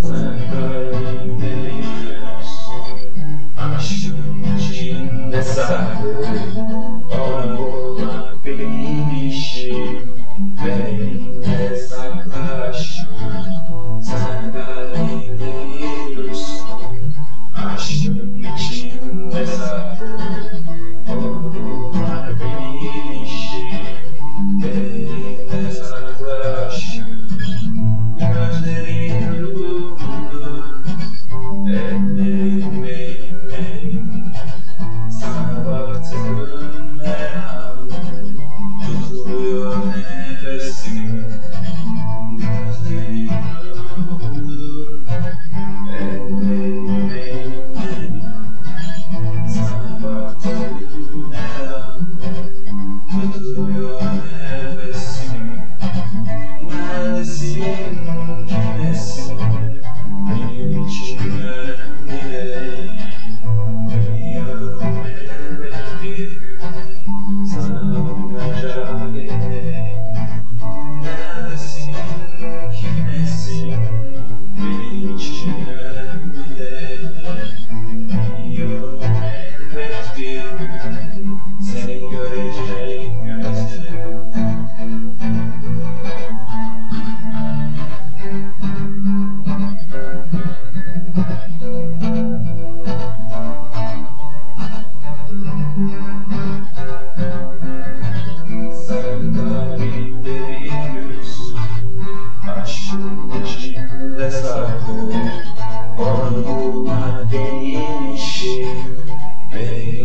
Sen kalbimdeyiz, aşkın içinde saklı. Onu bulmak benim işim, benimle saklı aşkım. Sen kalbimdeyiz, aşkın içinde saklı. Onu bulmak benim işim, benimle saklı aşkım. Gözlerin ruhudur, ellerin benim. Sana baktığım her an tutuluyor nefesim. Gözlerin ruhudur, ellerin benim. Sana baktığım her an tutuluyor nefesim. Neredesin, kimlesin? Benim için önemli değil. Biliyorum elbet bir gün sana ulaşacak gerek. Neredesin, kimlesin? Benim için önemli değil. Biliyorum elbet bir gün seni görecek gözlerim. Sen kalbimdeyiz, aşkın içinde saklı. Onu bulmak benim işim, benim